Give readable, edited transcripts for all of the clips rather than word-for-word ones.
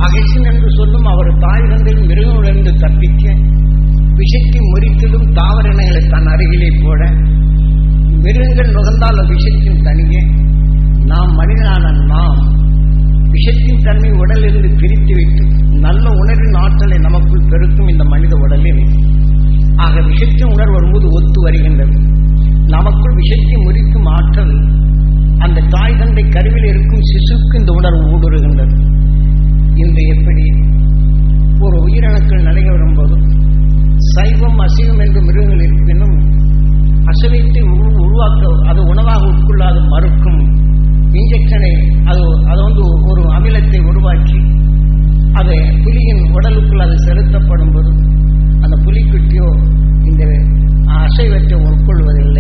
அகசின் என்று சொல்லும் அவர் தாய் தந்தையும் மிருகங்களிலிருந்து தப்பிக்க விஷத்தை முறித்திடும் தாவர இனங்களை தன் அருகிலே போட மிருகங்கள் நுகர்ந்தால் விஷத்தின் தனியே நாம் மனிதனான நாம் விஷத்தின் தன்மை உடலிலிருந்து பிரித்துவிட்டு நல்ல உணர்வின் ஆற்றலை நமக்குள் பெருக்கும் இந்த மனித உடலில் ஆக விஷத்தின் உணர்வு வரும்போது ஒத்து வருகின்றது. நமக்குள் விஷத்தை முறிக்கும் ஆற்றல் அந்த தாய் தந்தை கருவில் இருக்கும் சிசுக்கு இந்த உணர்வு ஊடுருகின்றது. இந்த எப்படி ஒரு உயிரணுக்கள் நிலைய வரும்போது சைவம் அசைவம் என்று மிருகங்கள் இருப்பினும் அசைவத்தை உருவாக்க அது உணவாக உட்கொள்ளாது மறுக்கும் இன்ஜெக்ஷனை அது ஒரு அமிலத்தை உருவாக்கி அதை புலியின் உடலுக்குள் அது செலுத்தப்படும் போது அந்த புலிக்குட்டியோ இந்த அசைவத்தை உட்கொள்வதில்லை.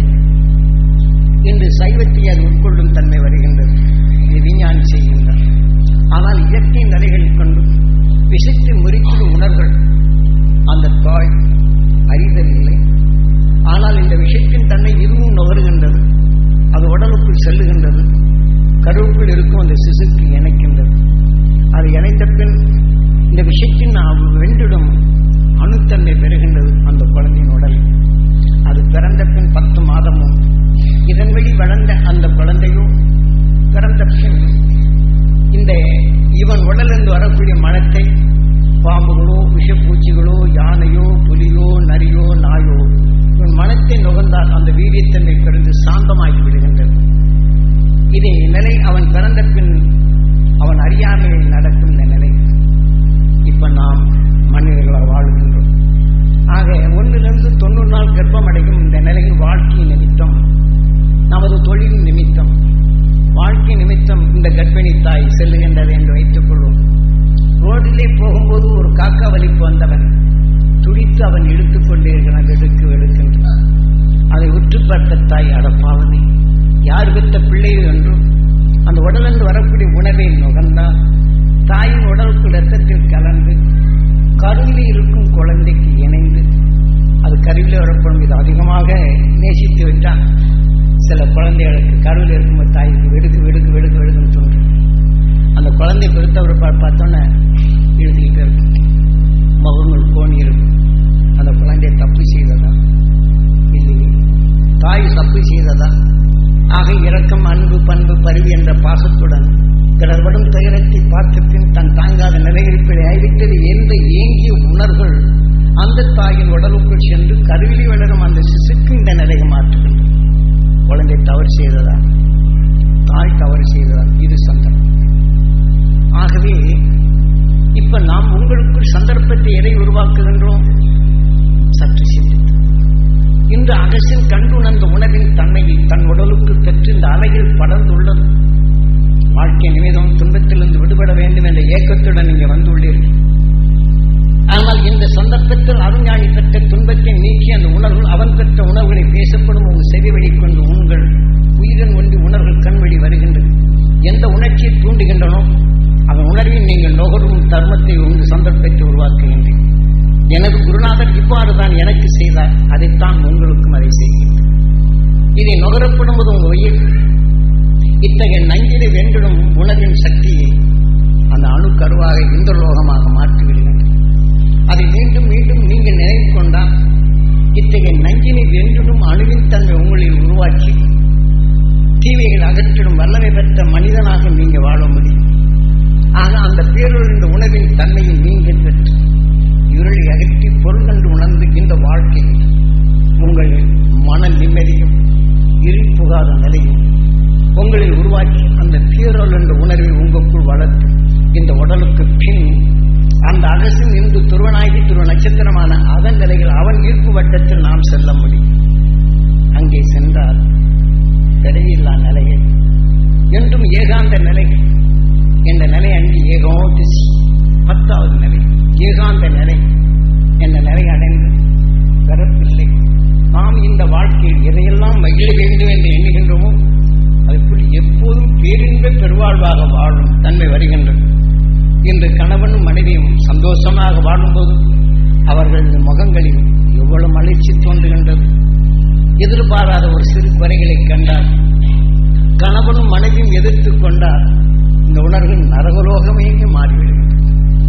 இன்று சைவத்தை அது உட்கொள்ளும் தன்மை வருகின்றது. இது விஞ்ஞானி செய்கின்றார். ஆனால் இயற்கை நிலைகளில் கொண்டு விஷத்தை முறிக்கும் உணர்வுகள் அந்த தாய் அறிதலில்லை. ஆனால் இந்த விஷயத்தின் தன்னை இதுவும் நுகர்கின்றது. அது உடலுக்குள் செல்லுகின்றது. கருவுக்குள் இருக்கும் அந்த சிசுக்கு இணைக்கின்றது. அது இணைந்த பின் இந்த விஷயத்தின் வென்றிடும் அணுத்தன்மை பெறுகின்றது அந்த குழந்தையின் உடல். அது பிறந்த பின் 10 மாதமும் இதன் வழி வளர்ந்த அந்த குழந்தையோ பிறந்த பின் இந்த இவன் உடலிருந்து வரக்கூடிய மனத்தை பாம்புகளோ விஷப்பூச்சிகளோ யானையோ புலியோ நரியோ நாயோ இவன் மனத்தை நுகர்ந்தால் அந்த வீரியத்தன்மை பெருந்து சாந்தமாகி விடுகின்றது. இதே நிலை அவன் பிறந்த பின் அவன் அறியாமையில் நடக்கும் இந்த நிலை. இப்ப நாம் மனிதர்களால் வாழ்கின்றோம். ஆக 1லிருந்து 90 நாள் கர்ப்பம் அடையும் இந்த நிலையில் வாழ்க்கை நிமித்தம் நமது தொழில் நிமித்தம் வாழ்க்கை நிமித்தம் இந்த கர்ப்பிணி தாய் செல்லுகின்றது என்று வைத்துக் கொள்வோம். ரோடிலே போகும்போது ஒரு காக்கா வலிப்பு வந்தவன் துடித்து அவன் இழுத்துக் கொண்டே இருக்கிறான். எடுக்கின்றான். அதை உற்று பார்த்த தாய் அடப்பாவனே யார் பெற்ற பிள்ளைகள் என்றும் அந்த உடலிருந்து வரக்கூடிய உணவை நுகர்ந்தால் தாயின் உடலுக்கு இரத்தத்தில் கலந்து கருவிலே இருக்கும் குழந்தைக்கு இணைந்து அது கருவிலே வரப்படும். இது அதிகமாக நேசித்து விட்டான். சில குழந்தைகளுக்கு கருவில் இருக்கும்போது தாய்க்கு வெடுக்கு வெடுக்கு வெடுக்கு வெடுக்குன்னு தோன்றும். அந்த குழந்தை பெருத்தவர் பார்த்தோன்னே எழுதிக்கிட்டு இருக்கும். முகங்கள் கோணி இருக்கும். அந்த குழந்தைய தப்பு செய்ததா இல்லையே? தாய் தப்பு செய்ததா? ஆக இரக்கம் அன்பு பண்பு பரிவு என்ற பாசத்துடன் பிறர்படும் துயரத்தை பார்த்த பின் தன் தாங்காத நிலையிருப்பதை ஆய்விட்டது என்ற ஏங்கிய உணர்வுகள் அந்த தாயின் உடலுக்குள் சென்று கருவிலி வளரும் அந்த சிசுக்கு இந்த நிலையை மாற்றுகின்றது. குழந்தை தவறு செய்ததா? தாய் தவறு செய்ததா? இது சந்தர்ப்பம். ஆகவே இப்ப நாம் உங்களுக்குள் சந்தர்ப்பத்தை எதை உருவாக்குகின்றோம்? சற்று சிந்தித்து இன்று அகசின் கண்டுணர்ந்த உணவின் தன்மையை தன் உடலுக்கு பெற்று இந்த அலையில் படர்ந்துள்ளது. வாழ்க்கை நிமிதம் துன்பத்திலிருந்து விடுபட வேண்டும் என்ற ஏக்கத்துடன் இங்கே வந்துள்ளீர்கள். ஆனால் இந்த சந்தர்ப்பத்தில் அருஞானி பெற்ற துன்பத்தை நீக்கி அந்த உணர்வுகள் அவன் பெற்ற உணர்வுகளை பேசப்படும் உங்கள் செவி வழிகொண்டு உங்கள் உயிரின் ஒன்றி உணர்வுகள் கண் வழி வருகின்றது. எந்த உணர்ச்சியை தூண்டுகின்றனோ அதன் உணர்வில் நீங்கள் நுகரும் தர்மத்தை உங்கள் சந்தர்ப்பத்தை உருவாக்குகின்றேன். எனது குருநாதர் இவ்வாறு தான் எனக்கு செய்தார், அதைத்தான் உங்களுக்கும் அதை செய்கின்றேன். இதை நுகரப்படும்போது உங்கள் உயிர் இத்தகைய நஞ்சினை வென்றிடும் உணர்வின் சக்தியை அந்த அணுக்கருவாக இந்திரலோகமாக மாற்றிவிடுகின்றன. அதை மீண்டும் மீண்டும் நீங்கள் நினைவு கொண்டால் இத்தகைய நஞ்சினை வென்றிடும் அணுவின் தன்மை உங்களில் உருவாக்கி தீமைகள் அகற்றிடும் வல்லமை பெற்ற மனிதனாக நீங்கள் வாழ முடியும். ஆக அந்த பேரொழிந்த உணவின் தன்மையை நீங்கள் பெற்று இருளை அகற்றி பொருள் கண்டு உணர்ந்து இந்த வாழ்க்கையில் உங்கள் மன நிம்மதியும் இருள் புகாத நிலையும் உங்களில் உருவாக்கி அந்த பேரொழி என்ற உணர்வை உங்களுக்குள் வளர்த்து இந்த உடலுக்கு பின் அந்த அகசின் இருந்து துருவனாகி துருவ நட்சத்திரமான அதன் நிலைகள் அவன் ஈர்ப்பு வட்டத்தில் நாம் செல்ல முடியும். அங்கே சென்றால் தடையில்லா நிலையை என்றும் ஏகாந்த நிலை என்ற நிலை அன்றி ஏகோதிசி 10வது நிலை ஏகாந்த நிலை என்ற நிலை அடைந்து பிறப்பில்லை. நாம் இந்த வாழ்க்கையில் எதையெல்லாம் மகிழ வேண்டும் என்று எண்ணுகின்றோமோ அதுக்குள் எப்போதும் பேரின்ப பெருவாழ்வாக வாழும் தன்மை வருகின்றது. இன்று கணவனும் மனைவியும் சந்தோஷமாக வாழும்போது அவர்களது முகங்களில் எவ்வளவு மகிழ்ச்சி தோன்றுகின்றது. எதிர்பாராத ஒரு சிறு குறைகளை கண்டால் கணவனும் மனைவியும் எதிர்த்து கொண்டால் இந்த உணர்வு நரகலோகமே மாறிவிடுகிறது.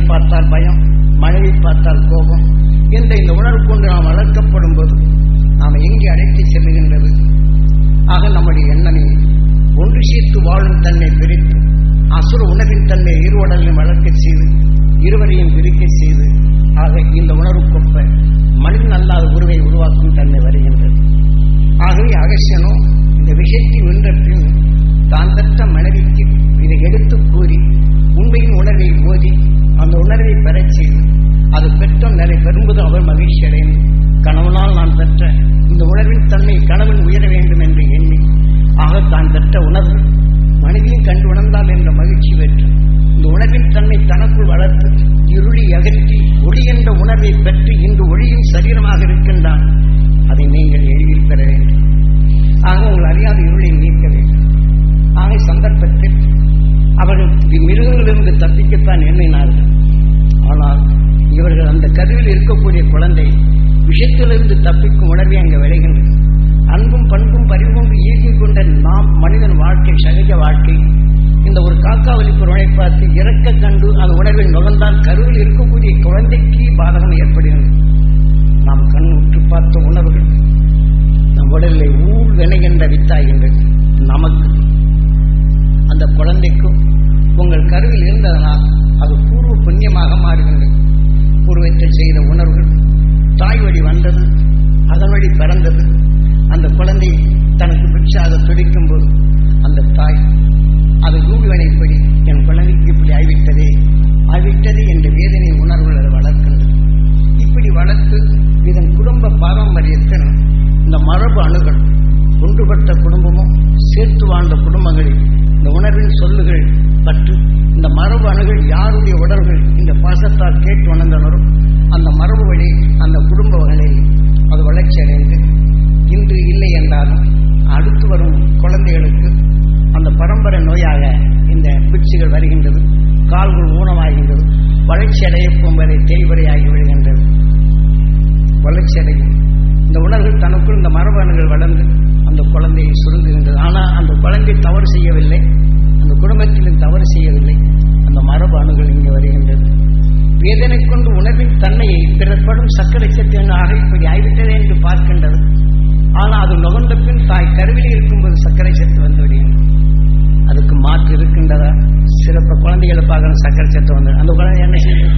பார்த்தால் பயம், மனைவி பார்த்தால் கோபம் என்ற இந்த உணர்வு கொண்டு நாம் வளர்க்கப்படும் போது நாம் எங்கே அழைத்து செல்லுகின்றது? ஆக நம்முடைய எண்ணமே ஒன்று சேர்த்து வாழும் தன்னை பிரித்து அசுர உணர்வின் தன்னை இரு உடலையும் வளர்க்க செய்து இருவரையும் பிரிக்க செய்து ஆக இந்த உணர்வுக்கொப்ப மனிதன் அல்லாத உருவை உருவாக்கும் தன்மை வருகின்றது. ஆகவே அகஸ்யனோ இந்த விஷயத்தை வென்ற பின் தான் பெற்ற மனைவிக்கு இதை எடுத்து கூறி உண்மையின் உணர்வை ஓதி அந்த உணர்வை பெறச் செய்து அது பெற்ற நிலை பெறும்போது அவர் மகிழ்ச்சி அடைந்து கணவனால் நான் பெற்ற இந்த உணர்வின் தன்மை கணவன் உயர வேண்டும் என்று எண்ணி ஆக தான் பெற்ற உணர்வு மனைவியும் கண்டு உணர்ந்தால் என்ற மகிழ்ச்சி பெற்று இந்த உணர்வின் தன்மை தனக்குள் வளர்த்து இருளி அகற்றி ஒளி என்ற உணர்வை பெற்று இன்று ஒளியும் சரீரமாக இருக்கின்றான். அதை நீங்கள் எளிதில் பெற வேண்டும். ஆக உங்கள் அறியாத இருளை நீக்க வேண்டும். ஆக சந்தர்ப்பத்தில் அவர்கள் மிருகங்களிலிருந்து தப்பிக்கத்தான் எண்ணினார்கள். ஆனால் இவர்கள் அந்த கருவில் இருக்கக்கூடிய குழந்தை விஷயத்திலிருந்து தப்பிக்கும் உணர்வை அங்கு விளைகின்றது. அன்பும் பண்பும் பரிவும் ஈர்க்கிக் கொண்ட நாம் மனிதன் வாழ்க்கை சகஜ வாழ்க்கை இந்த ஒரு காக்காவலிப்பு உணவை பார்த்து இறக்க கண்டு அந்த உணர்வை நுகர்ந்தால் கருவில் இருக்கக்கூடிய குழந்தைக்கு பாதகம் ஏற்படுகிறது. நாம் கண் உற்று பார்த்த உணர்வுகள் நம் உடலில் ஊழ் வினைகின்ற வித்தாகின்றது. நமக்கு அந்த குழந்தைக்கும் உங்கள் கருவில் இருந்ததனால் அது பூர்வ புண்ணியமாக மாறுகின்றது. பூர்வத்தில் செய்த உணர்வுகள் தாய் வழி வந்தது, அதன் வழி பிறந்தது. அந்த குழந்தை தனக்கு பிட்சாக துடிக்கும் போது அந்த தாய் அது ரூபிவனைப்படி என் குழந்தைக்கு இப்படி ஆய்விட்டதே என்ற வேதனை உணர்வுகள் அதை வளர்க்கின்றது. இப்படி வளர்த்து இதன் குடும்ப பாரம்பரியத்தில் இந்த மரபு அணுகள் ஒன்றுபட்ட குடும்பமும் சேர்த்து வாழ்ந்த குடும்பங்களில் இந்த உணர்வின் சொல்லுகள் பற்று இந்த மரபு அணுகள் யாருடைய உடல்கள் இந்த பாசத்தால் கேட்டு உணர்ந்தனரும் அந்த மரபு வழி அந்த குடும்ப வகையில் அது வளர்ச்சி அடைந்து இன்று இல்லை என்றாலும் அடுத்து வரும் குழந்தைகளுக்கு அந்த பரம்பரை நோயாக இந்த பிட்சுகள் வருகின்றது. கால்கள் ஊனமாகின்றது. வளர்ச்சி அடைய போம்பதை தேய்வரையாகி விடுகின்றது. வளர்ச்சி அடையும் இந்த உணர்வுகள் தனக்குள் இந்த மரபணுகள் வளர்ந்து அந்த குழந்தையை சுருங்குகின்றது. ஆனால் அந்த குழந்தை தவறு செய்யவில்லை, அந்த குடும்பத்திலும் தவறு செய்யவில்லை. அந்த மரபு அணுகள் இங்கே வருகின்றது. வேதனை கொண்டு உணர்வின் தன்மையை பிறப்படும் சர்க்கரை சத்தியனாக இப்படி ஆய்விட்டதே என்று பார்க்கின்றது. ஆனால் அது நுகர்ந்த பின் தாய் கருவிலே இருக்கும்போது சர்க்கரை சத்து வந்து விடுகின்றது. அதுக்கு மாற்று இருக்கின்றதா? சிறப்பு குழந்தைகளை பார்க்கணும், சர்க்கரை சத்து வந்து அந்த குழந்தை என்ன செய்யும்?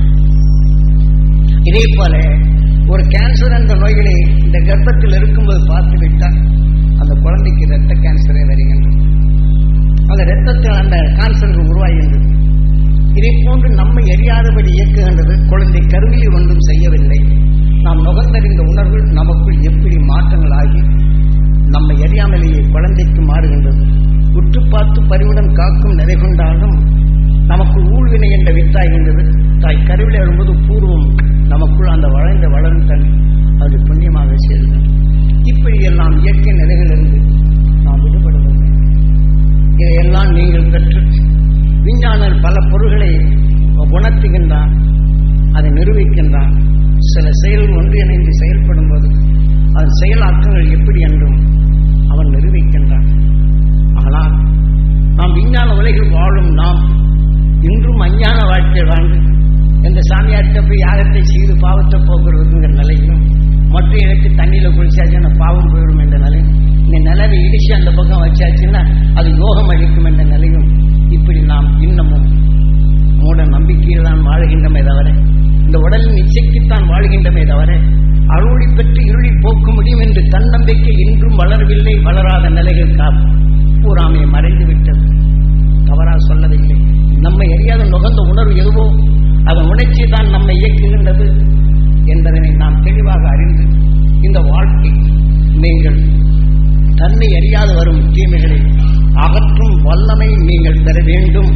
இதே போல ஒரு கேன்சர் என்ற நோய்களை இந்த கர்ப்பத்தில் இருக்கும்போது பார்த்து விட்டால் அந்த குழந்தைக்கு இரத்த கேன்சரே வருகின்றது. அந்த இரத்தத்தில் அந்த கேன்சர்கள் உருவாகின்றது. இதை போன்று நம்மை எரியாதபடி இயக்குகின்றது. குழந்தை கருவியில் ஒன்றும் செய்யவில்லை. நாம் நுகர்ந்தறிந்த உணர்வு நமக்குள் எப்படி மாற்றங்கள் ஆகி நம்மை எரியாமலேயே குழந்தைக்கு மாறுகின்றது. உற்று பார்த்து பரிவுடன் காக்கும் நிலை கொண்டாலும் நமக்குள் ஊழ்வினை என்ற வித்தாகின்றது. தாய் கருவிலே வரும்போது பூர்வம் நமக்குள் அந்த வளரும் தன் அது புண்ணியமாக சேர்கிறது. இப்படி எல்லாம் இயற்கை நிலைகளிலிருந்து நாம் விடுபடுவது. இதையெல்லாம் நீங்கள் பெற்று விஞ்ஞான பல பொருள்களை உணர்த்துகின்றான், அதை நிரூபிக்கின்றான். சில செயல்கள் ஒன்றிணைந்து செயல்படும் போது அதன் செயலாக்கங்கள் எப்படி என்றும் அவன் நிரூபிக்கின்றான். ஆனால் நாம் விஞ்ஞான உலகில் வாழும் நாம் இன்றும் அஞ்ஞான வாழ்க்கை வாழ்ந்து எந்த சாமியார்கிட்ட போய் யாகத்தை செய்து பாவத்தை போக்குறதுங்கிற நிலையிலும் மற்ற இடத்து தண்ணியில் குளிச்சாச்சுன்னா பாவம் போயிடும் என்ற நிலையும் இந்த நிலவை இடிச்சு அந்த பக்கம் வச்சாச்சுன்னா அது யோகம் அளிக்கும் என்ற நிலையும் இப்படி நாம் இன்னமும் மூட நம்பிக்கையில் தான் வாழ்கின்றமே தவிர இந்த உடலின் இச்சைக்குத்தான் வாழ்கின்றமே தவிர அருளி பெற்று இருளி போக்க முடியும் என்று தன்னம்பிக்கை இன்றும் வளரவில்லை. வளராத நிலைகள் பூராமை மறைந்து விட்டது. தவறா சொல்லவில்லை. நம்மை அறியாத நுகர்ந்த உணர்வு எதுவோ அதன் உணர்ச்சி தான் நம்மை இயக்குகின்றது என்பதனை நாம் தெளிவாக அறிந்து இந்த வாழ்க்கை நீங்கள் தன்னை அறியாது வரும் தீமைகளை அகற்றும் வல்லமை நீங்கள் பெற வேண்டும்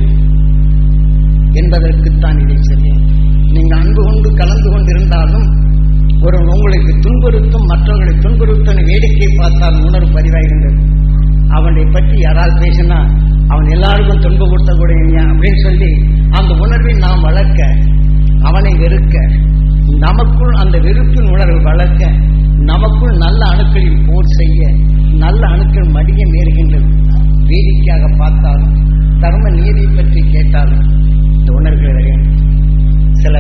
என்பதற்குத்தான் இதை செய்யும். நீங்கள் அன்பு கொண்டு கலந்து கொண்டிருந்தாலும் ஒரு உங்களுக்கு துன்புறுத்தும் மற்றவர்களை துன்புறுத்தும் வேடிக்கை பார்த்தால் உணர்வு பதிவாகின்றது. அவனை பற்றி யாரால் பேசினா அவன் எல்லாருக்கும் துன்பு கொடுத்தக்கூடிய அப்படின்னு சொல்லி அந்த உணர்வை நாம் வளர்க்க, அவனை வெறுக்க, நமக்குள் அந்த வெறுப்பின் உணர்வு வளர்க்க, நமக்குள் நல்ல அணுக்களில் போர் செய்ய, நல்ல அணுக்கள் மடிய நேருகின்றது. வேடிக்கையாக பார்த்தாலும் தர்ம நீதி பற்றி கேட்டாலும் இந்த உணர்வுகள் சில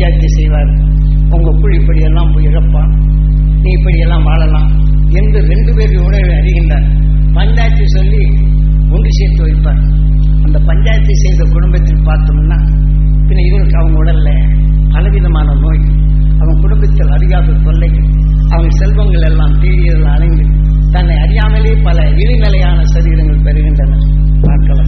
பஞ்சாயத்து செய்வார். உங்களுக்குள் இப்படியெல்லாம் போய் இறப்பான், நீ இப்படியெல்லாம் வாழலாம் என்று 2 பேர் உணர்வை அறிகின்றார். பஞ்சாயத்து சொல்லி ஒன்று சேர்த்து வைப்பார். அந்த பஞ்சாயத்து செய்த குடும்பத்தில் பார்த்தோம்னா பின்ன இவருக்கு அவங்க உடல்ல பலவிதமான நோய், அவன் குடும்பத்தில் அறியாத தொல்லைகள், அவங்க செல்வங்கள் எல்லாம் தேடியதில் அடைந்து தன்னை அறியாமலே பல இழிநிலையான சரீரங்கள் பெறுகின்றன. பார்க்கலாம்.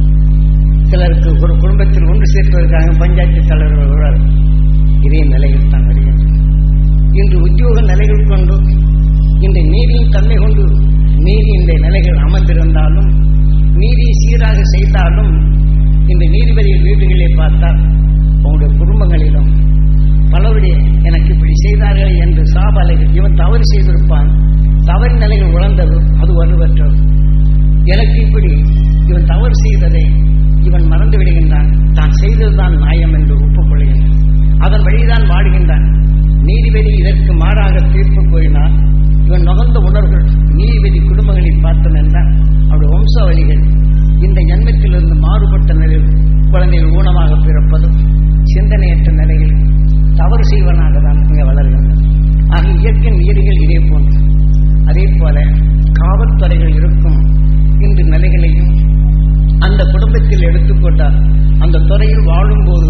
சிலருக்கு ஒரு குடும்பத்தில் ஒன்று சேர்ப்பதற்காக பஞ்சாயத்து தலைவர்கள் இதே நிலையில் தான் வருகின்றன. இன்று உத்தியோக நிலைகள் கொண்டு இந்த நீதியின் தன்மை கொண்டு நீதி இந்த நிலைகள் அமர்ந்திருந்தாலும், நீதியை சீராக செய்தாலும், இந்த நீதிபதி வீடுகளை பார்த்தால் உங்களுடைய குடும்பங்களிலும் பலருடைய எனக்கு இப்படி செய்தார்கள் என்று சாபலைகள், இவன் தவறு செய்திருப்பான், தவறு நிலைகள் உணர்ந்தது, அது வலுவற்றது. எனக்கு இப்படி இவன் தவறு செய்ததை இவன் மறந்து விடுகின்றான், தான் செய்ததுதான் நியாயம் என்று ஒப்புக்கொள்கின்றான், அதன் வழிதான் வாடுகின்றான். நீதிபதி இதற்கு மாறாக தீர்ப்பு கூறினார். இவன் நுகர்ந்த உணர்வுகள் நீதிபதி குடும்பங்களில் பார்த்தோம் என்றால் அவருடைய வம்சாவளிகள் இந்த ஜன்மத்திலிருந்து மாறுபட்ட நிலையில் குழந்தைகள் ஊனமாக பிறப்பதும், சிந்தனையற்ற நிலையில் தவறு செய்வனாக தான் இங்கே வளர்கின்றன. ஆக இயற்கை நீதிகள் இதே போன்று. அதே போல காவல்துறைகள் இருக்கும் இந்த நிலைகளையும் அந்த குடும்பத்தில் எடுத்துக்கொண்டால் அந்த துறையில் வாழும்போது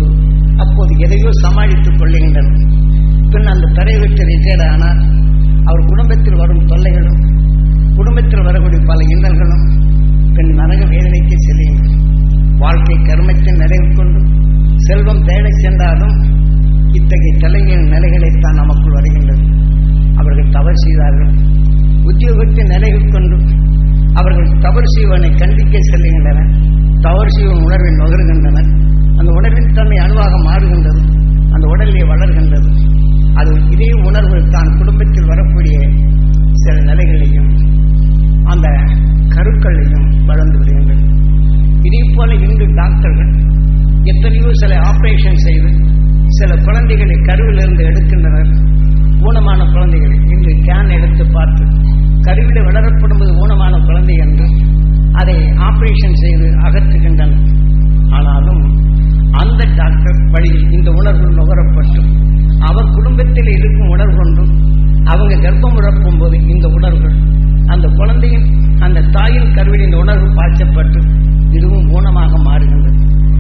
அப்போது எதையோ சமாளித்துக் கொள்ளுகின்றனர். பின் அந்த துறையை விட்டு ரிட்டையர்ட் ஆனால் அவர் குடும்பத்தில் வரும் தொல்லைகளும், குடும்பத்தில் வரக்கூடிய பல இன்னல்களும் பின் நரக வேதனைக்கு செல்லுகின்றன. வாழ்க்கை கர்மத்தின் நிறைவு கொண்டு செல்வம் தேடச் சென்றாலும் இத்தகைய தலைமையின் நிலைகளைத்தான் நமக்குள் வருகின்றது. அவர்கள் தவறு செய்தார்கள், உத்தியோகத்தின் நிலைகள் கொண்டு அவர்கள் தவறு செய்வனை கண்டிக்க செல்லுகின்றனர். தவறு செய்வன் உணர்வை நுகர்கின்றனர். அந்த உணர்வின் தன்மை அணுவாக மாறுகின்றது, அந்த உடலிலே வளர்கின்றது. அது இதே உணர்வு தான் குடும்பத்தில் வரக்கூடிய சில நிலைகளையும் அந்த கருக்களையும் வளர்ந்து விடுகின்றது. இதே போல இன்று டாக்டர்கள் எத்தனையோ சில ஆபரேஷன் செய்து சில குழந்தைகளை கருவிலிருந்து எடுக்கின்றனர். ஊனமான குழந்தைகளை இன்று கேன் எடுத்து பார்த்து கருவில வளரப்படும்போது ஊனமான குழந்தை என்று அதை ஆபரேஷன் செய்து அகற்றுகின்றனர். ஆனாலும் அந்த டாக்டர் வழியில் இந்த உணர்வு நுகரப்பட்டு அவர் குடும்பத்தில் இருக்கும் உணர்வு கொண்டும் அவங்க கர்ப்பம் இழப்பும் போது இந்த உணர்வுகள் அந்த குழந்தையின் அந்த தாயின் கருவில் இந்த உணர்வு பாய்ச்சப்பட்டு இதுவும் ஊனமாக மாறுகின்றது.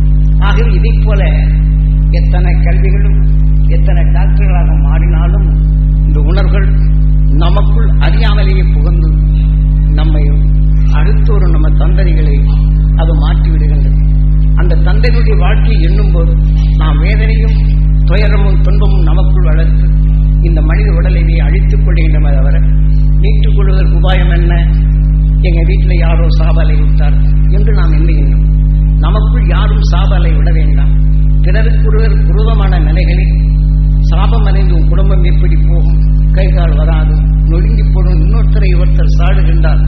ஆகவே இதை போல எத்தனை கல்விகளும் எத்தனை டாக்டர்களாக மாறினாலும் இந்த உணர்வுகள் நமக்குள் அறியாமலேயே புகுந்து நம்மை அடுத்தொரு நம்ம தந்ததிகளை அது மாற்றிவிடுகின்றது. அந்த தந்தைகளுடைய வாழ்க்கையை எண்ணும் போது நாம் வேதனையும் துயரமும் துன்பமும் நமக்குள் வளர்த்து இந்த மனித உடலையே அழித்துக் கொள்கின்றன. தவிர மீட்டுக் கொள்வதற்கு உபாயம் என்ன? எங்க வீட்டில் யாரோ சாபலை விட்டார் என்று நாம் எண்ணுகின்றோம். நமக்குள் யாரும் சாபலை விட வேண்டாம். பிறருக்குருவர் குருதமான நிலைகளில் சாபம் அடைந்து உன் குடும்பம் எப்படி போகும்? கைகால் வராது, நொறுங்கி போடும். இன்னொருத்தரை ஒருத்தர் சாடுகின்றார்,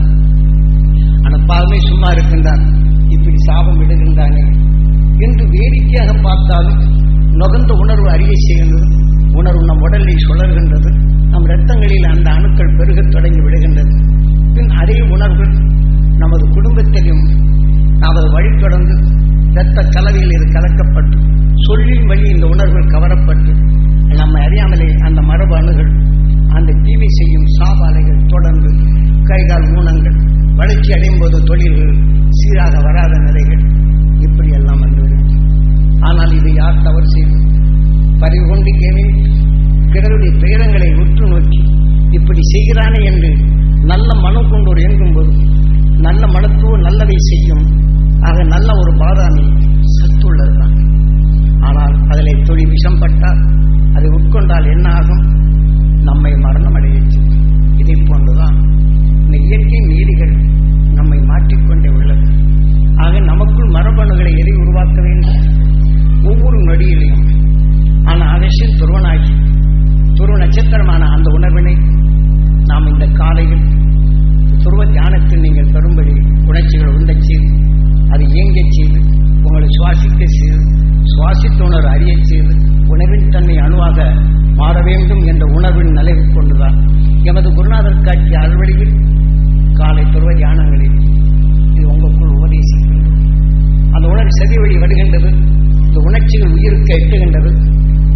ஆனால் பாவமே சும்மா இருக்கின்றார், இப்படி சாபம் விடுகின்றானே என்று வேடிக்கையாக பார்த்தாலும் நுகர்ந்த உணர்வு அறிய செய்கின்றது. உணர்வு நம் உடலில் சுழல்கின்றது, நம் இரத்தங்களில் அந்த அணுக்கள் பெருகத் தொடங்கி விடுகின்றது. பின் அதே உணர்வுகள் நமது குடும்பத்திலும் நமது வழி தொடர்ந்து இரத்த கலவையில் இது கலக்கப்பட்டு சொல்லின் வழி இந்த உணர்வுகள் கவரப்பட்டு நம்ம அறியாமலே அந்த மரபு அணுகள் அந்த தீமை செய்யும் சாபாலைகள் தொடர்ந்து கைகால் ஊனங்கள் வளர்ச்சி அடையும் போது தொழில்கள் சீராக வராத நிலைகள் இப்படியெல்லாம் வந்துவிடும். ஆனால் இது யார் தவறு செய்யும்? பறிவு கொண்டு கேள்வி பிறருடைய துயரங்களை உற்று நோக்கி இப்படி செய்கிறானே என்று நல்ல மனம் கொண்டு ஒரு இயங்கும் போது நல்ல மனத்துவ நல்லதை செய்யும். ஆக நல்ல ஒரு பாதாமி சத்துள்ளதுதான். ஆனால் அதில் தொழில் விஷம் பட்டால் அதை உட்கொண்டால் என்ன ஆகும்? நம்மை மரணம் அடையச்சு. இதை போன்றுதான் இந்த இயற்கை நீதிகள் நம்மை மாற்றிக்கொண்டே உள்ளது. ஆக நமக்குள் மரபணுகளை எதை உருவாக்க வேண்டும்? ஒவ்வொரு நொடியிலையும் ஆனால் அவசியம் துருவனாகி துருவ நட்சத்திரமான அந்த உணர்வினை நாம் இந்த காலையில் துருவ தியானத்தில் நீங்கள் பெறும்படி உணர்ச்சிகள் உண்டச் செய்து அது இயங்கச் செய்து உங்களை சுவாசிக்க செய்து சுவாசித்த உணர்வு அறியச் செய்து உணர்வின் தன்மை அணுவாக மாற வேண்டும் என்ற உணர்வின் நிலைவு கொண்டுதான் எமது குருநாதர் காட்சிய அறுவடையில் காலை துருவ தியானங்களில் இது உங்களுக்குள் உபதேசிக்கின்றது. அந்த உணர்வு செவி வழி வருகின்றது. இந்த உணர்ச்சிகள் உயிருக்கு எட்டுகின்றது.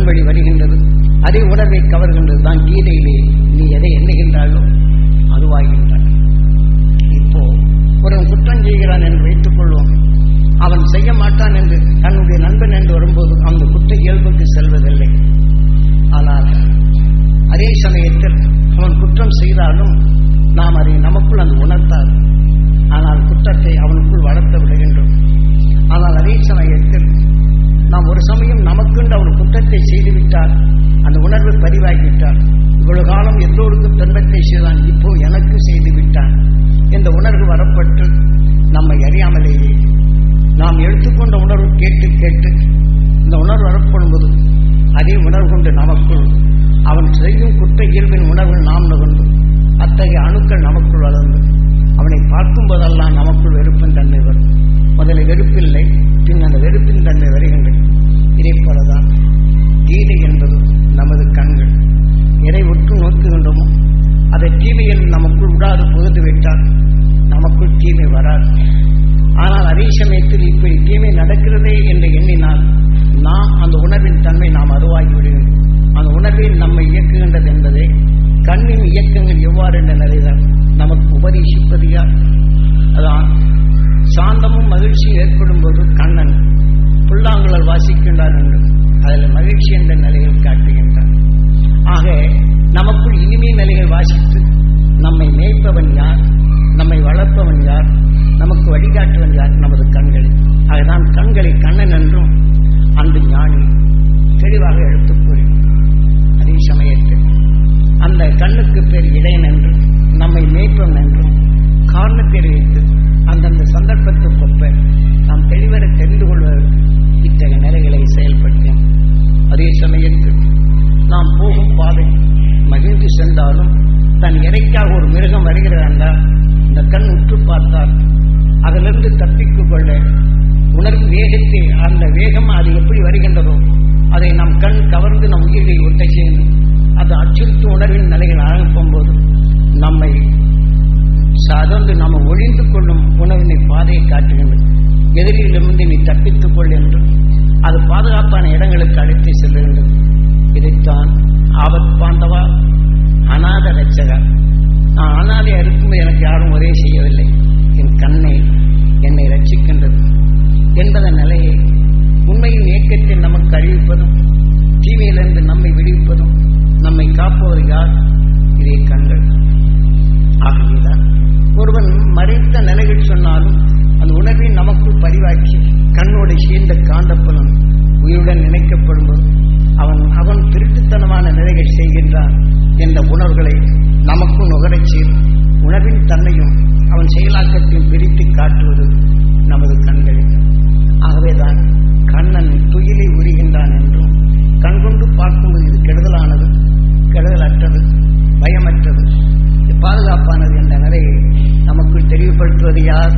வழி வருகின்றது. அதே உணர்வை கவர்கின்றது தான் கீதையிலே நீ எதை எண்ணுகின்றாயோ அதுவாகின்றான். இப்போ ஒருவன் குற்றம் செய்கிறான் என்று வைத்துக் கொள்வோம். அவன் செய்ய மாட்டான் என்று தன்னுடைய நண்பன் என்று வரும்போது அந்த குற்ற இயல்புக்கு செல்வதில்லை. ஆனால் அதே சமயத்தில் அவன் குற்றம் செய்தாலும் நாம் அதை நமக்குள் அந்த உணர்த்தார். ஆனால் குற்றத்தை அவனுக்குள் வளர்த்து விடுகின்றோம். ஆனால் அதே சமயத்தில் நாம் ஒரு சமயம் நமக்குண்டு அவர் குற்றத்தை செய்துவிட்டார், அந்த உணர்வு பதிவாகிவிட்டார். இவ்வளவு காலம் எல்லோருக்கும் துன்பத்தை செய்தான், இப்போ எனக்கு செய்து விட்டான் என்ற உணர்வு வரப்பட்டு நம்மை அறியாமலேயே நாம் எடுத்துக்கொண்ட உணர்வு கேட்டு கேட்டு இந்த உணர்வு வரப்படும்போது அதே உணர்வு கொண்டு நமக்குள் அவன் செய்யும் குற்ற இயல்பின் உணர்வு நாம் நுகர்ந்து அத்தகைய அணுக்கள் நமக்குள் வளர்ந்து அவனை பார்க்கும் போதெல்லாம் நமக்குள் வெறுப்பின் தன்மை வரும். முதலில் வெறுப்பில்லை, பின் அந்த வெறுப்பின் தன்மை வருகின்றது. இதே போலதான் கீதை என்பது நமது கண்கள். எதை உற்று நோக்குகின்றோமோ அதை தீமையில் நமக்குள் விடாது புகுந்து விட்டால் நமக்குள் தீமை வராது. ஆனால் அதே சமயத்தில் இப்படி தீமை நடக்கிறதே என்று எண்ணினால் நாம் அந்த உணர்வின் தன்மை நாம் அதுவாகிவிடுகிறோம். அந்த உணர்வில் நம்மை இயக்குகின்றது என்பதை கண்ணின் இயக்கங்கள் எவ்வாறு என்ற நிலைதான் நமக்கு உபதேசிப்பது யார்? அதான் சாந்தமும் மகிழ்ச்சியும் ஏற்படும் போது கண்ணன் புல்லாங்குழல் வாசிக்கின்றார் என்று அதில் மகிழ்ச்சி என்ற நிலையில் காட்டுகின்றார். ஆக நமக்குள் இனிமை நிலைகள் வாசித்து நம்மை மேய்ப்பவன் யார், நம்மை வளர்ப்பவன் யார், நமக்கு வழிகாட்டுவன் யார்? நமது கண்கள். அதுதான் கண்களை கண்ணன் என்றும் அன்று ஞானி தெளிவாக எடுத்துக் கூறினார். அதே சமயத்தில் அந்த கண்ணுக்கு பேர் இடையன் என்றும் நம்மை மேய்ப்பவன் என்றும் காரணத்தை வைத்து அந்தந்த சந்தர்ப்பத்துக்கொப்ப நாம் தெளிவர தெரிந்து கொள்வதற்கு இத்தகைய நிலைகளை செயல்படுத்தேன். அதே சமயத்தில் நாம் போகும் பாதை மகிழ்ந்து சென்றாலும் தன் இறைக்காக ஒரு மிருகம் வருகிறது என்றால் இந்த கண் உற்று பார்த்தால் அதிலிருந்து தப்பித்துக் கொள்ள உணர்வு வேகத்தை அந்த வேகம் அது எப்படி வருகின்றதோ அதை நம் கண் கவர்ந்து நம் உயிரை ஒட்டை செய்யணும். அது அச்சுறுத்தும் உணர்வின் நிலைகள் அனுப்பும் போது நம்மை சாதந்து நம்ம ஒழிந்து கொள்ளும் உணவினை பாதையை காட்டுகின்றது. எதிரிலிருந்து நீ தப்பித்துக் கொள் என்று அது பாதுகாப்பான இடங்களுக்கு அழைத்து செல்லுகின்றது. இதைத்தான் ஆபத் பாந்தவா அநாத ரட்சகா, நான் அனாதையா இருக்கும்போது எனக்கு யாரும் உதவி செய்யவில்லை, என் கண்ணை என்னை ரட்சிக்கின்றது என்பதன் நிலையை உண்மையின் இயக்கத்தை நமக்கு அறிவிப்பதும் தீமையிலிருந்து நம்மை விடுவிப்பதும் நம்மை காப்பவர் யார்? இதே கண்கள். ஆகவேதான் ஒருவன் மறைத்த நிலைகள் சொன்னாலும் அந்த உணர்வை நமக்குள் பதிவாக்கி கண்ணோடு சேர்ந்த காந்தப்புலம் உயிருடன் நினைக்கப்படும்போது அவன் திருட்டுத்தனமான நிலைகள் செய்கின்றான் என்ற உணர்வுகளை நமக்கும் நுகரச் செய்து உணர்வின் தன்மையும் அவன் செயலாக்கத்தையும் பிரித்து காட்டுவது நமது கண்கள். ஆகவேதான் கண்ணன் துயிலை உரிகின்றான் என்றும் கண்கொண்டு பார்க்கும்போது இது கெடுதலானது, கெடுதலற்றது, பயமற்றது, பாதுகாப்பானது என்ற நிலையை நமக்குள் தெளிவுபடுத்துவது யார்?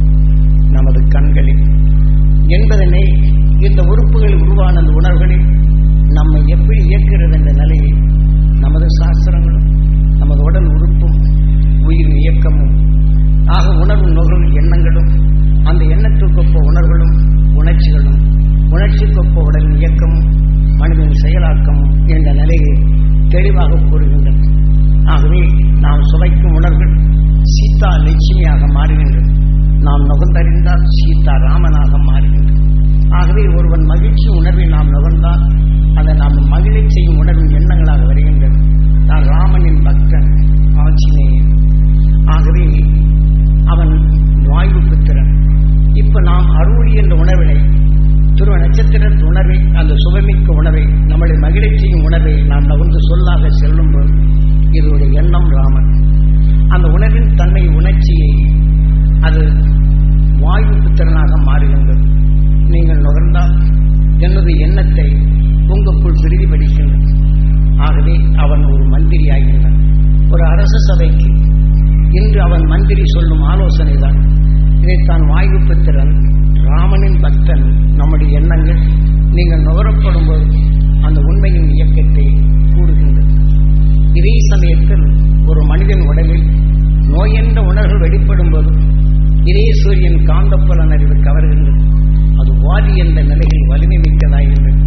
நமது கண்களில் என்பதனை இந்த உறுப்புகள் உருவான அந்த உணர்வுகளில் நம்மை எப்படி இயக்குகிறது என்ற நிலையை நமது சாஸ்திரங்களும் நமது உடல் உறுப்பும் உயிர் இயக்கமும் ஆக உணர்வு நுகர்வு எண்ணங்களும் அந்த எண்ணத்துக்கொப்ப உணர்வுகளும் உணர்ச்சிகளும் உணர்ச்சிக்கொப்ப உடலின் இயக்கமும் மனிதன் செயலாக்கமும் என்ற நிலையை தெளிவாக கூறுகின்றன. ஆகவே நாம் சுவைக்கும் உணர்வுகள் சீதா லட்சுமியாக மாறுகின்றது. நாம் நுகர்ந்தறிந்தால் சீதா ராமனாக மாறுகின்றது. ஆகவே ஒருவன் மகிழ்ச்சி உணர்வை நாம் நுகர்ந்தால் அதை நாம் மகிழச் செய்யும் உணர்வின் எண்ணங்களாக வருகின்றது. நான் ராமனின் பக்தன், ஆஞ்சநேயன். ஆகவே அவன் வாயு புத்திரன். இப்ப நாம் அருளி என்ற உணர்வினை துருவ நட்சத்திரத்து உணர்வை அந்த சுபமிக்க உணர்வை நம்மளை மகிழச் செய்யும் உணர்வை நாம் நகர்ந்து சொல்லாக செல்லும்போது இதனுடைய எண்ணம் ராமன். அந்த உணர்வின் தன்மை உணர்ச்சியை அது வாயு புத்திரனாக மாறுகின்றது. நீங்கள் நுகர்ந்தால் எனது எண்ணத்தை உங்களுக்குள் பிரதிபலிக்கின்றது. ஆகவே அவன் ஒரு மந்திரி ஆகின்றான். ஒரு அரச சபைக்கு இன்று அவன் மந்திரி சொல்லும் ஆலோசனை தான் இதைத்தான் வாயு புத்திரன் ராமனின் பக்தன். நம்முடைய எண்ணங்கள் நீங்கள் நுகரப்படும் போது அந்த உண்மையின் இயக்கத்தை கூறுகின்றது. இதே சமயத்தில் ஒரு மனிதன் உடலில் நோய் என்ற உணர்வு வெளிப்படும் போது இதே சூரியன் காந்தப்புலன் அறிவு கவர்கின்றது. அது வாதி என்ற நிலையில் வலிமை மிக்கதாகின்றது.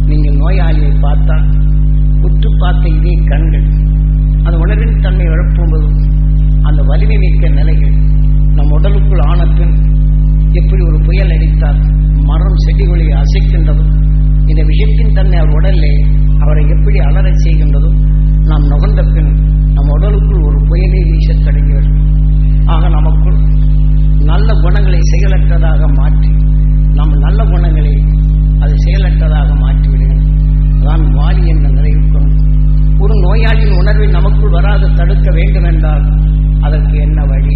நீங்கள் நோயாளியை பார்த்தால் உற்று பார்த்த இதே கண்கள் அந்த உணர்வின் தன்மை வரப்போகும்போது அந்த வலிமை மிக்க நிலைகள் நம் உடலுக்குள் ஆனப்பின் எப்படி ஒரு புயல் அடித்தால் மரம் செடிகளை அசைக்கின்றதோ இந்த விஷயத்தின் தன்மை அவர் உடலே அவரை எப்படி அலறச் செய்கின்றதோ நாம் நுகர்ந்த பின் நம் உடலுக்குள் ஒரு புயலை வீசத் தொடங்கியவர். ஆக நமக்குள் நல்ல குணங்களை செயலற்றதாக மாற்றி நம் நல்ல குணங்களை அது செயலற்றதாக மாற்றிவிடுகிறது. அதான் வாலி என்ற நிலையில் கொண்டு ஒரு நோயாளியின் உணர்வை நமக்குள் வராது தடுக்க வேண்டும் என்றால் அதற்கு என்ன வழி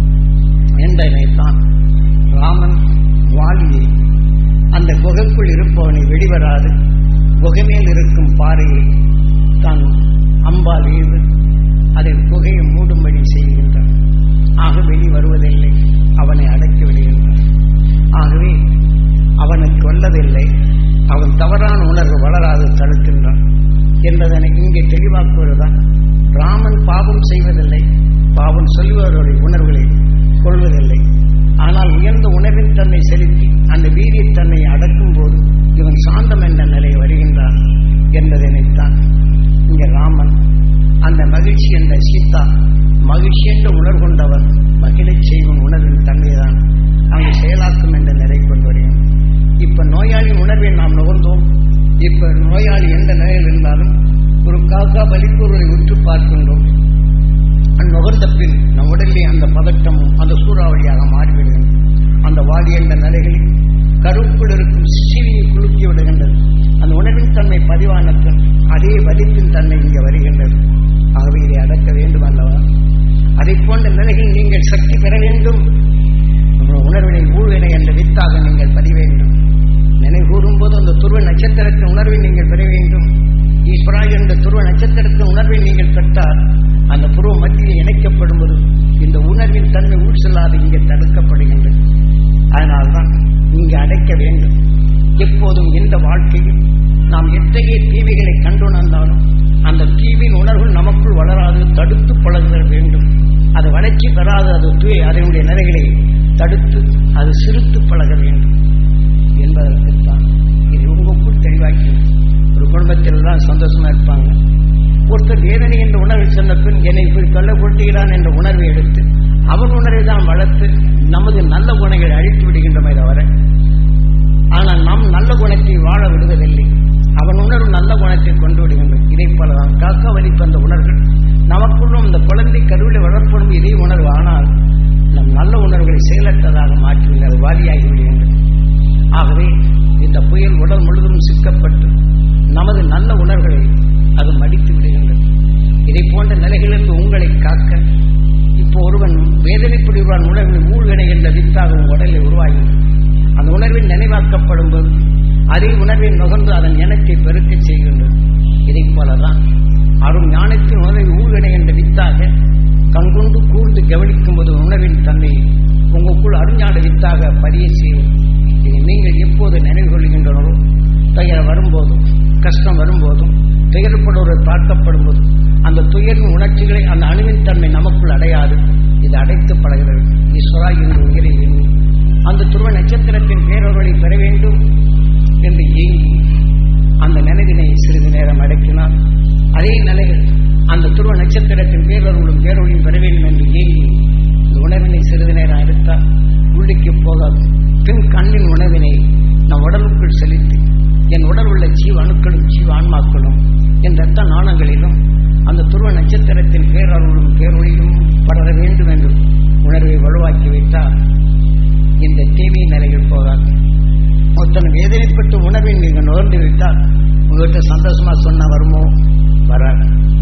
என்றதைத்தான் ராமன் வாலியை அந்த குகைக்குள் இருப்பவனை வெளிவராது குகை மேல் இருக்கும் பாறையை தான் அம்பால் எய்து அதை குகையை மூடும்படி செய்கின்றான். ஆக வெளி வருவதில்லை, அவனை அடக்கி விடுகின்றான். ஆகவே அவனை கொல்லவில்லை, அவன் தவறான உணர்வு வளராது தடுக்கின்றான் என்பதனை இங்கே தெளிவாக்குவதுதான். ராமன் பாவம் செய்வதில்லை, பாவம் சொல்லுவவருடைய உணர்வுகளை கொள்வதில்லை. ஆனால் உயர்ந்த உணர்வின் தன்னை செலுத்தி அந்த வீரியத்தன்னை அடக்கும் போது இவன் சாந்தம் என்ற நிலை வருகின்றான் என்பதனைத்தான் இங்கே ராமன் அந்த மகிழ்ச்சி என்ற சீதா மகிழ்ச்சி என்ற உணர்வு கொண்டவர் மகிழச் செய்யும் உணர்வின் தன்மைதான் அங்கு செயலாக்கும் என்ற நிலை கொண்டு வருகிறோம். இப்ப நோயாளி உணர்வை நாம் நுகர்ந்தோம். இப்ப நோயாளி எந்த நிலையில் இருந்தாலும் ஒரு காக்கா பலிப்பொருளை உற்று பார்க்கின்றோம். நுகர்ந்த பின் நம் உடலிலே அந்த பதட்டமும் அந்த சூறாவளியாக மாறிவிடுகிறது. அந்த வாடி என்ற நிலைகளில் கருப்புள் இருக்கும் சீவியை குலுக்கி விடுகின்றது. அந்த உணர்வின் தன்மை பதிவான பின் அதே வலிப்பின் தன்மை இங்கே வருகின்றது. ஆகவே இதை அடக்க வேண்டும் அல்லவா? அதை போன்ற நிலையில் நீங்கள் சக்தி பெற வேண்டும். உணர்வினை ஊழ்வினை என்ற வித்தாக நீங்கள் பெற வேண்டும். நினைவு கூறும்போது அந்த துருவ நட்சத்திரத்தின் உணர்வை நீங்கள் பெற வேண்டும். ஈஸ்வரா என்ற துருவ நட்சத்திரத்தின் உணர்வை நீங்கள் பெற்றால் அந்த புருவ மத்தியில் இணைக்கப்படும்போது இந்த உணர்வின் தன்மை ஊர் செல்லாது இங்கே தடுக்கப்படுகின்றது. அதனால்தான் இங்கே அடைக்க வேண்டும். எப்போதும் இந்த வாழ்க்கையில் நாம் எத்தகைய தீமைகளை கண்டுணர்ந்தாலும் அந்த தீவின் உணர்வு நமக்குள் வளராது தடுத்து பழக வேண்டும். அது வளர்ச்சி பெறாது அதனுடைய நிலைகளை தடுத்து அது சிறுத்து பழக வேண்டும் என்பதற்குத்தான் இது உங்களுக்குள் தெளிவாக்கி. ஒரு குடும்பத்தில் தான் சந்தோஷமா இருப்பாங்க. ஒருத்தர் வேதனை என்ற உணர்வை சொன்ன பின் என்னை இப்படி கொல்லப்படுத்துகிறான் என்ற உணர்வை எடுத்து அவன் உணர்வை தான் வளர்த்து நமது நல்ல குணங்களை அழித்து விடுகின்றமை தவிர, ஆனால் நாம் நல்ல குணத்தை வாழ விடுவதில்லை. அவன் உணர்வு நல்ல குணத்தை கொண்டு விடுகின்றது. இதை போலதான் காக்கா வலிப்பு அந்த உணர்வுகள் நமக்குள்ளும் இந்த குழந்தை கருவிலை வளர்ப்படும் இதே உணர்வு. ஆனால் நம் நல்ல உணர்வுகளை செயலற்றதாக மாற்றிவிடுகிறது, வாலியாகி விடுகின்றது. ஆகவே இந்த புயல் உடல் முழுவதும் சிக்கப்பட்டு நமது நல்ல உணர்வுகளை அது மடித்து விடுகின்றது. இதை போன்ற நிலைகளிலிருந்து உங்களை காக்க இப்போ ஒருவன் வேதனைப்படுவான் உணர்வில் ஊழ்வினை என்ற வித்தாக உடலை உருவாகின்றது. அந்த உணர்வில் நினைவாக்கப்படும் போது அதே உணர்வை நுகர்ந்து அதன் எண்ணத்தை பெருக்கச் செய்கின்றது. இதை போலதான் அரும் ஞானத்தின் உணர்வை ஊழ்வினை என்ற வித்தாக கண்கொண்டு கூர்ந்து கவனிக்கும் போது உணர்வின் தன்மை உங்களுக்குள் அருஞான வித்தாக பதிய செய்யும். இதை நீங்கள் எப்போது நினைவு கொள்கின்றனரோ, துயர் வரும்போதும் கஷ்டம் வரும்போதும் துயரப்படுவதை பார்க்கப்படும் போது அந்த துயரின் உணர்ச்சிகளை அந்த அணுவின் தன்மை நமக்குள் அடையாது, இது அடைத்து பழகிறது. ஈஸ்வரா என்று உயிரை எண்ணி அந்த துருவ நட்சத்திரத்தின் பேரொருளை பெற வேண்டும் என்று ஏங்கி அந்த நினைவினை சிறிது நேரம் அடக்கினால் அதே நிலையில் அந்த துருவ நட்சத்திரத்தின் பேரொருளும் பேரொழியும் பெற வேண்டும் என்று ஏங்கி இந்த உணர்வினை சிறிது நேரம் எடுத்தால் உள்ளிக்கு போகாது. பின் கண்ணின் உணர்வினை நம் உடலுக்குள் செலுத்தி என் உடல் உள்ள ஜீவ அணுக்களும் ஜீவ ஆன்மாக்களும் என் ரத்த நாணங்களிலும் அந்த துருவ நட்சத்திரத்தின் பேரருளும் பேரொழியும் படர வேண்டும் என்று உணர்வை வலுவாக்கி வைத்தால் இந்த தீமை நிலைகள் போகாது. ஒருத்தன் வேதனைப்பட்டு உணர்வை நீங்கள் நுகர்ந்து விட்டால் உங்கள்கிட்ட சந்தோஷமா சொன்னா வருமோ? வராது.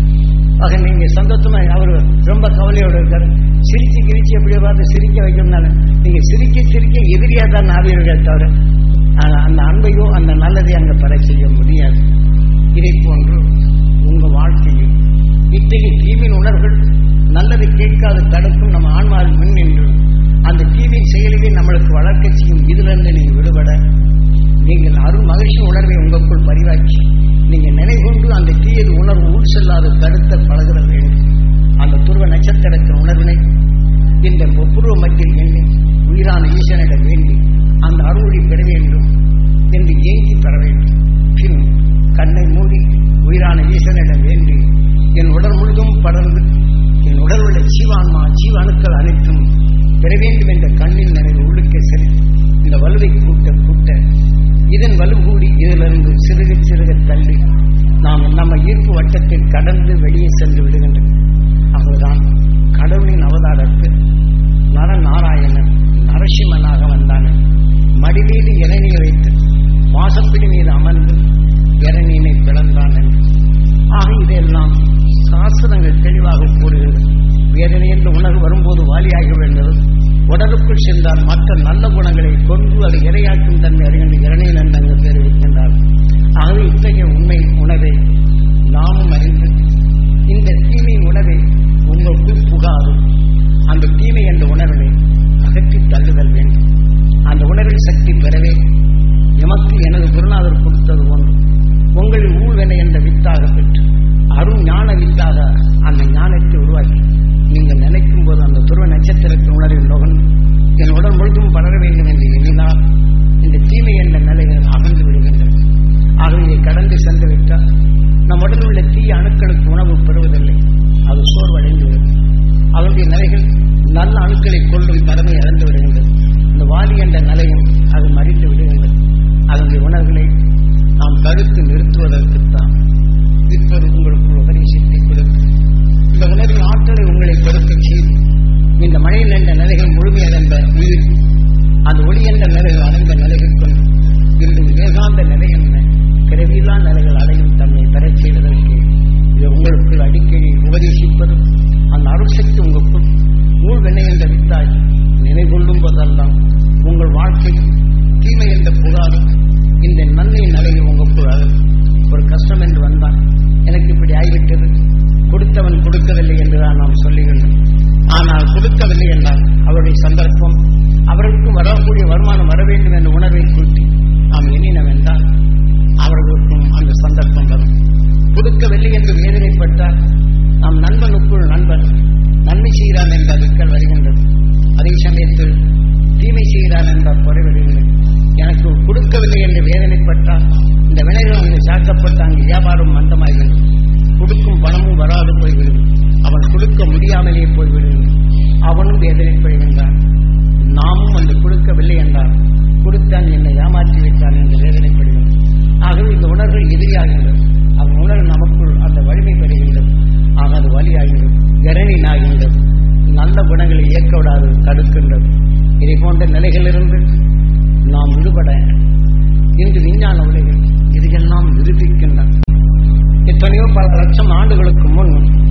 ஆக நீங்க சந்தோஷமா அவர் ரொம்ப கவலையோடு இருக்காரு, சிரிச்சு கிரிச்சு எப்படியோ பார்த்து சிரிக்க வைக்கணும்னால நீங்க சிரிக்க சிரிக்க எதிரியா தான் ஆவீர்கள் தவிர அந்த அன்பையோ அந்த நல்லதை அங்கே பெற செய்ய முடியாது. இதை போன்று உங்க வாழ்க்கையில் இத்தகைய தீவின் உணர்வுகள் நல்லதை கேட்காது தடுக்கும் நம்ம ஆன்மாவில் முன் நின்று அந்த தீவின் செயலிலே நம்மளுக்கு வளர்க்க செய்யும். இதிலிருந்து நீங்கள் விடுபட நீங்கள் அருள் மகிழ்ச்சி உணர்வை உங்களுக்குள் பரிவாக்கி நீங்கள் நினைவுகொண்டு அந்த தீயது உணர்வு உள் செல்லாது தடுத்த பழகிற வேண்டும். அந்த துருவ நட்சத்திரத்தின் உணர்வினை இந்த புருவ மத்தியில் எண்ணி உயிரான ஈசனிடம் வேண்டி அந்த அருளை பெற வேண்டும் என்று ஏங்கி பெற வேண்டும். பின் கண்ணை மூடி உயிரான ஈசனிடம் வேண்டி என் உடல் முழுதும் படர்ந்து என் உடல் உள்ள ஜீவான்மா ஜீவாணுக்கள் அனைத்தும் பெற வேண்டும் என்ற கண்ணின் நினைவு உள்ளுக்கே சரி இந்த வலுவை கூட்ட இதன் வலு கூடி இதிலிருந்து சிறுக சிறுக தள்ளி நாம் நம்ம ஈர்ப்பு வட்டத்தை கடந்து வெளியே சென்று விடுகின்றன. அவர்தான் கடவுளின் அவதாரத்தில் நரநாராயணன் நரசிம்மனாக வந்தான. மடிமீது இளநீர் வைத்து வாசப்பிடி மீது அமர்ந்து இளநீரை பிளந்தான் என்று. ஆக இதையெல்லாம் சாஸ்திரங்கள் தெளிவாக கூறுகிறது. வேதனை என்ற உணர்வு வரும்போது வாலியாகி வேண்டது. உடலுக்குள் சென்றால் மற்ற நல்ல குணங்களை கொண்டு அது இரையாக்கும் தன்மை அறிகின்ற இளநீர் என்று அங்கு தெரிவிக்கின்றார். ஆகவே இத்தகைய உண்மை உணவை நாமும் அறிந்து இந்த தீமை உணவை உங்களுக்குள் புகாது அந்த தீமை என்ற உணர்வினை அகற்றி தள்ளுதல் வேண்டும். அந்த உணர்வின் சக்தி பெறவே எமக்கு எனது குருநாதர் கொடுத்தது ஒன்று. உங்களில் ஊழ்வினை என்ற வித்தாக பெற்று அருண் ஞான வித்தாக அந்த ஞானத்தை உருவாக்கி நீங்கள் நினைக்கும் போது அந்த துருவ நட்சத்திரத்தின் உணர்வில் நுகர்ந்து என் உடல் முழுதும் படர வேண்டும் என்று எண்ணினால் இந்த தீமை என்ற நிலைகள் அகன்று விடுகின்றது. ஆகவே இதை கடந்து சென்று விட்டால் நம் உடலில் உள்ள தீய அணுக்களுக்கு உணவு பெறுவதில்லை, அது சோர்வடைந்துவிடும். அவருடைய நிலைகள் நல்ல அணுக்களை கொள்ளும் தரமை இழந்து விடுகின்றது. இந்த வாலி என்ற நிலையும் அது மறித்து விடுகின்றது. அதனுடைய உணர்வுகளை நாம் தடுத்து நிறுத்துவதற்குத்தான் இப்போது உங்களுக்கு உபதேசத்தை கொடுக்கும். இந்த உணர்வின் ஆற்றலை உங்களை கொடுக்க செய்து இந்த மழையில் என்ற நிலைகள் முழுமையடைந்த உயிர் அந்த ஒளி என்ற நிலைகள் அடைந்த நிலைகள் கொண்டு இன்று வேகாந்த நிலை என்ன பிறவியில்லா நிலைகள் அடையும் தன்மை பெறச் செய்வதற்கு இதை உங்களுக்குள் அடிக்கடி உபதேசிப்பதும் அந்த அருட்சக்தி உங்களுக்குள் ஊழ்வினை என்ற வித்தாய் நினைகொள்ளும் போதெல்லாம் உங்கள் வாழ்க்கை தீமை என்ற புகார் இந்த நன்மை நிலையில் உங்களுக்குள் ஒரு கஷ்டம் என்று வந்தால் எனக்கு இப்படி ஆகிவிட்டது, கொடுத்தவன் கொடுக்கவில்லை என்றுதான் நாம் சொல்லுகின்றோம். ஆனால் கொடுக்கவில்லை என்றால் அவருடைய சந்தர்ப்பம் அவருக்கும் வரக்கூடிய வருமானம் வர வேண்டும் என்ற உணர்வை கூட்டி நாம் எண்ணினவென்றால் அவர்களுக்கும் அந்த சந்தர்ப்பம் வரும். கொடுக்கவில்லை என்று வேதனைப்பட்டால் நாம் நண்பனுக்குள் நண்பன் நன்மை செய்கிறான் என்ற அதுக்கள் வருகின்றது. அதே சமயத்தில் தீமை செய்கிறான் என்ற குறை வருகின்றது. எனக்கு கொடுக்கவில்லை என்று வேதனைப்பட்டால் இந்த வினைகள் அங்கு சாக்கப்பட்டு அங்கு வியாபாரம் மந்தமாகிறது. கொடுக்கும் பணமும் வராது போய்விடும். அவன் கொடுக்க முடியாமலே போய்விடுகிறது. அவனும் வேதனைப்படுகின்றான். நாமும் அந்த கொடுக்கவில்லை என்றால் கொடுத்தான் என்னை ஏமாற்றி வைத்தான் என்று வேதனைப்படுகிறது. ஆகவே இந்த உணர்வுகள் எதிரியாகின்றது. அவன் உணர்வு நமக்குள் அந்த வலிமை பெறுகின்றது. ஆக அது வலியாகின்றது, கரணினாகின்றது. நல்ல குணங்களை இயக்க விடாது தடுக்கின்றது. இதை போன்ற நிலைகளிலிருந்து நாம் விடுபட இன்று விஞ்ஞான உலகில் இதையெல்லாம் நிரூபிக்கின்றன. எத்தனையோ பல லட்சம் ஆண்டுகளுக்கு முன்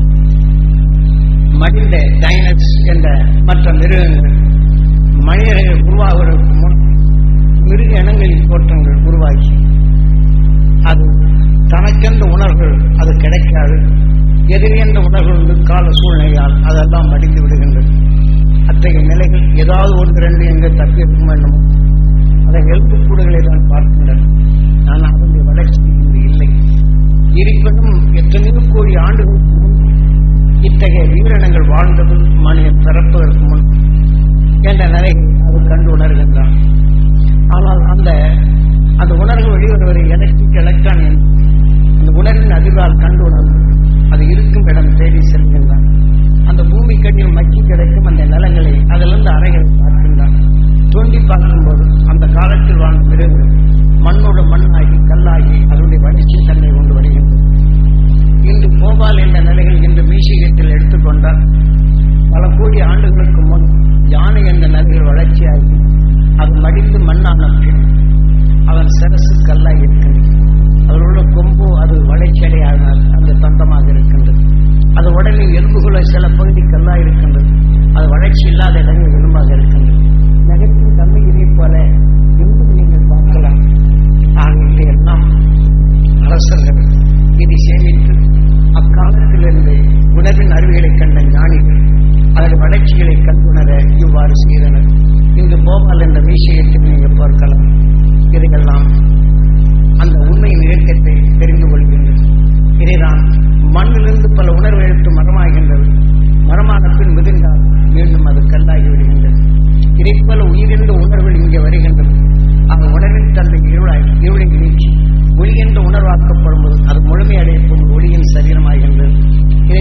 மடிந்த டைனஸ் என்ற மற்ற மிருகங்கள் மனிதர்கள் உருவாகுவதற்கு முன் மிருக இனங்களின் தோற்றங்கள் உருவாக்கி அது தனக்கென்ற உணர்வுகள் அது கிடைக்காது. எதிரென்ற உணர்வுகள் கால சூழ்நிலையால் அதெல்லாம் மடிந்து விடுகின்றது. அத்தகைய நிலைகள் ஏதாவது ஒன்று ரெண்டு எங்கே தப்பி இருக்கும் என்னமோ அதை எலும்புக்கூடுகளை தான் பார்க்கின்றன. ஆனால் அதனுடைய வளர்ச்சி இங்கு இல்லை. இருப்பினும் எத்தனையோ கோடி ஆண்டுகளுக்கு முன் இத்தகைய உயிரினங்கள் வாழ்ந்தது மனிதன் பிறப்பதற்கு முன் என்ற நிலையை அது கண்டு உணர்கின்றான். ஆனால் அந்த உணர்வு வெளிவருவதை எலக்ட்ரான் அந்த உணர்வின் அதிர்வால் கண்டு உணர்வு அது இருக்கும் இடம் தேடி செல்கின்றான். அந்த பூமி கண்ணில் மக்கி கிடைக்கும் அந்த நிலங்களை அதிலிருந்து அறைகளை பார்க்கின்றான். தோண்டி பார்க்கும்போது அந்த காலத்தில் வாழ்ந்த மிருகங்கள் மண்ணோடு மண்ணாகி கல்லாகி அதனுடைய வளர்ச்சி தன்மை கொண்டு வருகின்றது. இன்று போபால் என்ற நிலைகள் இன்று மீசிகத்தில் எடுத்துக்கொண்டால் பல கோடி ஆண்டுகளுக்கு முன் யானை என்ற நிலைகள் வளர்ச்சியாகி அது மடிந்து மண்ணான பின் அவன் சரசு கல்லாகி இருக்கின்றது. அதில் உள்ள கொம்பு அது வளர்ச்சி அடையாதனால் அந்த தந்தமாக இருக்கின்றது. அது உடலில் எலும்புகளை சில பகுதி கல்லாக இருக்கின்றது. அது வளர்ச்சி இல்லாத இடங்கள் எலும்பாக இருக்கின்றது. நகத்தின் தன்மை இதை போல இன்றும் நீங்கள் பார்க்கலாம். ஆகிய எல்லாம் அரசர்கள் இதை சேமித்து அக்காலத்திலிருந்து உணர்வின் அறிவியலை கண்ட ஞானிகள் அதன் வளர்ச்சிகளை கண்டுணர இவ்வாறு செய்தனர். இங்கு போபால் என்ற விஷயத்தில் நீங்கள் பார்க்கலாம். இதையெல்லாம் அந்த உண்மையின் இயக்கத்தை தெரிந்து கொள்கின்றது. இதைதான் மண்ணிலிருந்து பல உணர்வு எழுத்து மரமாகின்றது. மரமான பின் மிகுந்தால் மீண்டும் அது கல்லாகி விடுகின்றது. இதைப்போல உயிரென்ற உணர்வுகள் இங்கே வருகின்றது. அந்த உணர்வின் தன்மை இருளை நீக்கி ஒளி என்ற உணர்வாக்கப்படும்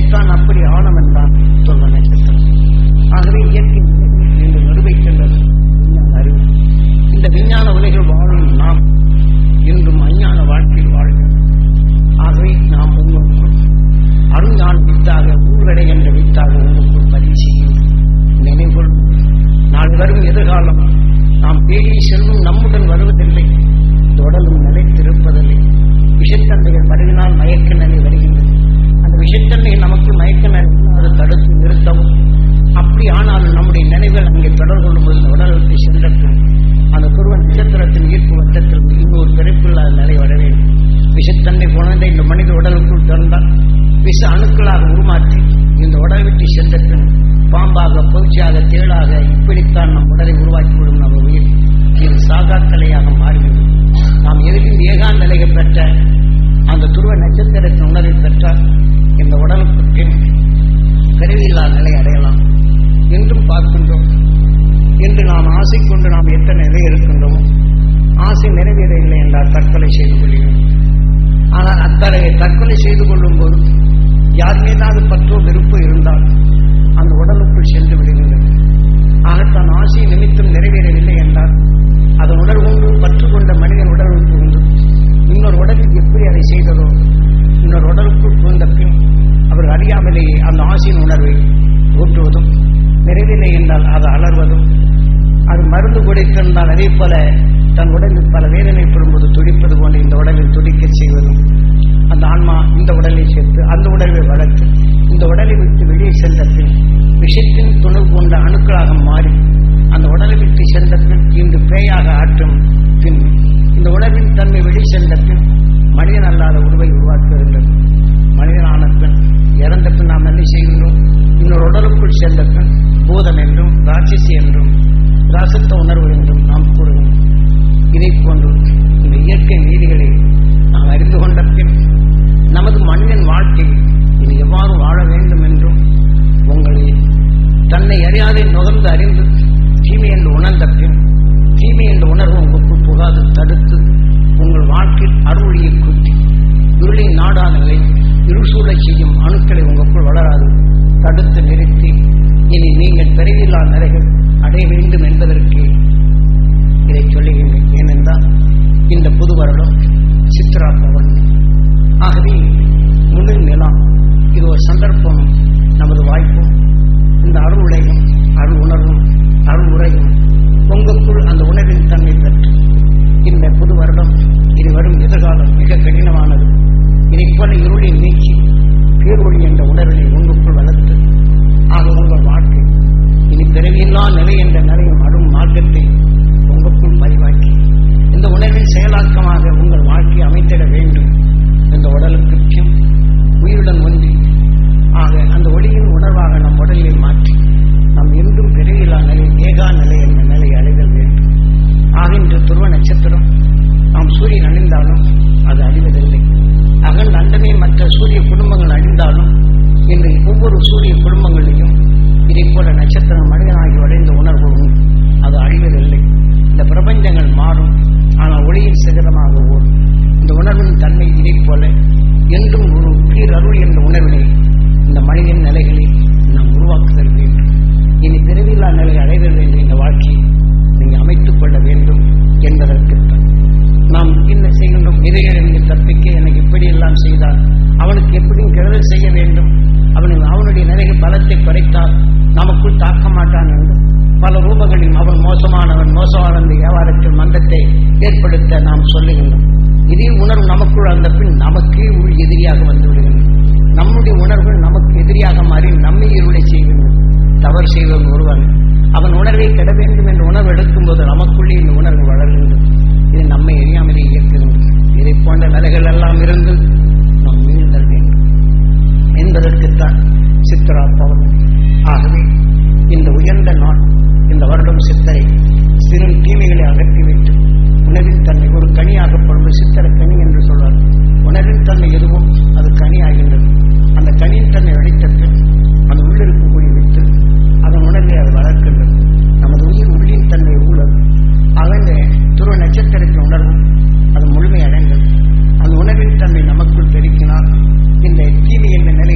இதைத்தான் அப்படி ஆழம் என்றான் துருவ நட்சத்திரம். ஆகவே இயற்கை என்று நிரூபிக்கின்றது விஞ்ஞான அறிவு. இந்த விஞ்ஞான உலகில் வாழும் நாம் இன்றும் அஞ்ஞான வாழ்க்கையில் வாழ்கிறோம். ஆகவே நாம் உங்களுக்குள் அருஞான வித்தாக ஊரடை என்ற வித்தாக உங்களுக்குள் பதிவு செய்யும் நினைவுகள் நாள் வரும் எதிர்காலம் நாம் தேடி செல்வம் நம்முடன் வருவதில்லை. தொடலும் நிலைத்திருப்பதில்லை. விஷத்தன்மைகள் வருவினால் மயக்க நிலை வருகின்றது. அந்த விஷத்தன்மை நமக்கு மயக்க நிலை தடுத்து நிறுத்தவும், அப்படி ஆனாலும் நம்முடைய நினைவுகள் அங்கே தொடர்பு கொள்ளும்போது இந்த உடலுக்கு சென்றட்டும் அந்த துருவ நட்சத்திரத்தின் ஈர்ப்பு வட்டத்தில் இன்னொரு பிறப்பில்லாத நிலை வர வேண்டும். விஷத்தன்மை குழந்தை இந்த மனித உடலுக்குள் திறந்தால் விஷ அணுக்களாக உருமாற்றி இந்த உடலை விட்டு சென்றட்டும் பாம்பாக பயிற்சியாக தேளாக இப்படித்தான் நம் உடலை உருவாக்கிவிடும். நம்ம உயிர் இது சாகா கலையாக மாறிவிடும். நாம் எதிலும் ஏகாந்த நிலையை பெற்ற அந்த துருவ நட்சத்திரத்தின் உணர்வை பெற்றால் இந்த உடலுக்கு கருவியில்லா நிலை அடையலாம் என்றும் பார்க்கின்றோம். என்று நாம் ஆசை கொண்டு நாம் எத்தனை நிலை இருக்கின்றோமோ ஆசை நிறைவேறவில்லை என்றால் தற்கொலை செய்து கொள்கிறோம். ஆனால் அத்தகைய தற்கொலை செய்து கொள்ளும் போது யார் மீதாவது பற்றோ வெறுப்போ இருந்தால் அந்த உடலுக்குள் சென்று விடுகின்றது. ஆகத்தான் ஆசை நிமித்தம் நிறைவேறவில்லை என்றால் அதன் உடல் கொண்டு பற்று கொண்ட மனிதன் உடலுக்கு உண்டு. இன்னொரு உடலில் எப்படி அதை செய்ததோ இன்னொரு உடலுக்குள் புகுந்த பின் அவர் அறியாமலேயே அந்த ஆசையின் உணர்வை ஊற்றுவதும், நிறைவில்லை என்றால் அது அலர்வதும், அது மருந்து குடித்திருந்தால் அதே போல தன் உடலில் பல வேதனைப்படும்போது துடிப்பது போன்ற இந்த உடலில் துடிக்க செய்வதும், அந்த ஆன்மா இந்த உடலை சேர்த்து அந்த உடலை வளர்த்து இந்த உடலை விட்டு வெளியே சென்ற பின் விஷத்தின் துணவு கொண்ட அணுக்களாக மாறி அந்த உடலை விட்டு சென்ற பின் இன்று பேயாக ஆற்றும் பின் இந்த உடலின் தன்மை வெளியே சென்ற பின் மனிதன் அல்லாத உருவை உருவாக்குகின்றது. மனிதனான பின் இறந்த பின் நாம் என்ன செய்கின்றோம்? இன்னொரு உடலுக்குள் சென்ற பின் பூதம் என்றும் ராட்சசி என்றும் ராசத்த உணர்வு என்றும் நாம் கூறுகிறோம். இதை போன்று இந்த இயற்கை நீதிகளை நாம் அறிந்து கொண்ட பின் நமது மனிதன் வாழ்க்கை இது எவ்வாறு வாழ வேண்டும் என்றும் உங்களை தன்னை அறியாதை நுகர்ந்து அறிந்து தீமை என்று உணர்ந்த பின் தீமை என்ற உணர்வு உங்களுக்குள் புகாது தடுத்து உங்கள் வாழ்க்கையில் அருளியை கூட்டி இருளை நாடாத நிலை இருசூழலை செய்யும் அணுக்களை உங்களுக்குள் வளராது தடுத்து நிறுத்தி இனி நீங்கள் பிறவில்லா நிலைகள் அடைய வேண்டும் என்பதற்கு இதை சொல்லுகின்றேன். ஏனென்றால் இந்த புது வருடம் சித்ரா பவன். ஆகவே முழு நிலம் இது ஒரு சந்தர்ப்பம். நமது வாய்ப்பும் இந்த அருள் உலகம் அருள் உணர்வும் அருள் உரையும் உங்களுக்குள் அந்த உணர்வின் தன்மை பெற்று இந்த புது வருடம் இது வரும் எதிர்காலம் மிக கடினமானது. இதை போல இருளை நீக்கி பேரொழி என்ற உணர்வினை உங்களுக்குள் வளர்த்து ஆக உங்கள் வாழ்க்கை இனி பிறவியில்லா நிலை என்ற நிலையும் அரும் மார்க்கத்தை உங்களுக்குள் பதிவாக்கி இந்த உணர்வின் செயலாக்கமாக உங்கள் வாழ்க்கையை அமைத்திட வேண்டும். இந்த உடலுக்கு உயிருடன் ஒன்றி ஆக அந்த ஒளியின் உணர்வாக நம் உடலை மாற்றி நாம் என்றும் பிறவியில்லா நிலை ஏகா நிலை என்ற நிலையை அடைதல் வேண்டும். ஆகின்ற துருவ நட்சத்திரம் நாம் சூரியன் அணிந்தாலும் அது அழிவதில்லை. அகல் அண்டமே மற்ற சூரிய குடும்பங்கள் அழிந்தாலும் இன்று ஒவ்வொரு சூரிய குடும்பங்களிலும் இதை போல நட்சத்திரம் மனிதனாகி அடைந்த உணர்வு அது அழிவதில்லை. இந்த பிரபஞ்சங்கள் மாறும் ஆனால் ஒளியின் சிகரமாக ஓடும். இந்த உணர்வின் தன்மை இதை போல என்றும் ஒரு கீழ் அருள் என்ற உணர்வினை இந்த மனிதன் நிலைகளில் நாம் உருவாக்குதல் வேண்டும். இனி பிறவில்லா நிலை அடைதல் வேண்டும். இந்த வாழ்க்கையை நீங்கள் அமைத்துக் கொள்ள வேண்டும் என்பதற்குத்தான் நாம் என்ன செய்கின்றோம். இதையிலிருந்து தப்பிக்க எனக்கு இப்படியெல்லாம் செய்தால் அவனுக்கு எப்படியும் கெடுதல் செய்ய வேண்டும், அவனுடைய நிலைகள் பலத்தை குறைத்தால் நமக்குள் தாக்க மாட்டான் என்று பல ரூபங்களில் அவன் மோசமானவன் மோசமான வியாபாரத்தில் மந்தத்தை ஏற்படுத்த நாம் சொல்லுகின்றோம். இதே உணர்வு நமக்குள் அந்த பின் நமக்கே உள் எதிரியாக வந்துவிடுகின்றன. நம்முடைய உணர்வுகள் நமக்கு எதிரியாக மாறி நம்மை இருளை செய்கின்றன. தவறு செய்வன் ஒருவன் அவன் உணர்வை கெட வேண்டும் என்ற உணர்வு எடுக்கும் போது நமக்குள்ளே இந்த உணர்வு வளர்கின்றது. இது நம்மை எரியாமலே இயக்குகின்றது. இதை போன்ற நிலைகள் எல்லாம் இருந்து நாம் மீளுதல் வேண்டும் என்பதற்குத்தான் சித்ரா பௌர்ணமி. ஆகவே இந்த உயர்ந்த நாள் இந்த வருடம் சித்தரை சிறு தீமைகளை அகற்றிவிட்டு உணவின் தன்மை ஒரு கனியாகப்படும். சித்திர கனி என்று சொல்வார். உணவின் தன்மை எதுவும் அது கனி ஆகின்றது. அந்த கனியின் தன்மை அழித்தட்டு அந்த உள்ளிருக்கக்கூடிய விட்டு அதன் உணர்வை அது வளர்க்கின்றது. நமது உயிர் உள்ளின் தன்மை உள்ளது. அகழ்ந்த துருவ நட்சத்திரத்தின் உணர்வும் அது முழுமை அடைந்தது. அந்த உணர்வின் தன்மை நமக்குள் பெருக்கினால் இந்த தீமை என்ற நிலையை சித்த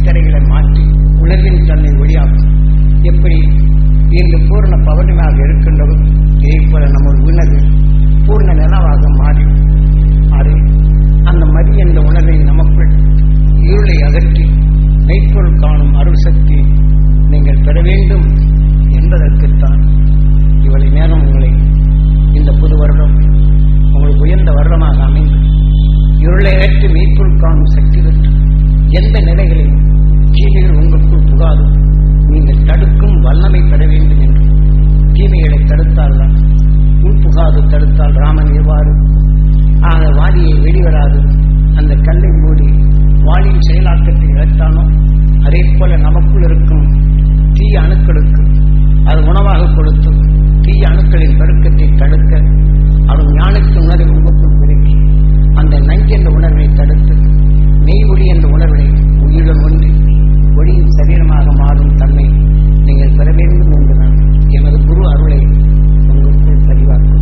திரைகளை மாற்றி உணர்வின் தன்னை ஒளியாக்கும். எப்படி இன்று பூர்ண பௌர்ணமியாக இருக்கின்றதோ இதே போல நமது உணர்வு பூர்ண நிலவாக மாறி அது அந்த மதி என்ற உணர்வை நமக்குள் இருளை அகற்றி மெய்ப்பொருள் காணும் அருள் சக்தி நீங்கள் பெற வேண்டும் என்பதற்குத்தான் இவ்வளவு நேரம் உங்களை இந்த புது வருடம் உங்களுக்கு உயர்ந்த வருடமாக அமைந்து இருளை அகற்றி மெய்ப்பொருள் காணும் சக்தி பெற்று எந்த நிலைகளிலும் தீமைகள் உங்களுக்குள் புகாது நீங்கள் தடுக்கும் வல்லமை பெற வேண்டும் என்று தீமைகளை தடுத்தால் தான் உள்புகாது தடுத்தால் ராமன் எவ்வாறு ஆக வாலியை வெளிவராது அந்த கல்லை மூடி வாளியின் செயலாக்கத்தை இழத்தானோ அதே போல நமக்குள் இருக்கும் தீய அணுக்களுக்கு அது உணவாக கொடுத்து தீய அணுக்களின் பெருக்கத்தை தடுக்க அவன் ஞானத்தின் உணர்வை உங்களுக்குள் பெருக்கி அந்த நஞ்சு என்ற உணர்வை தடுத்து மெய் ஒளி என்ற உணர்வை உயிருடன் ஒன்றி ஒளியின் சரீரமாக மாறும் தன்மை நீங்கள் பெற வேண்டும் என்றுதான் எனது குரு அருளை உங்களுக்குள் பதிவாக்கும்.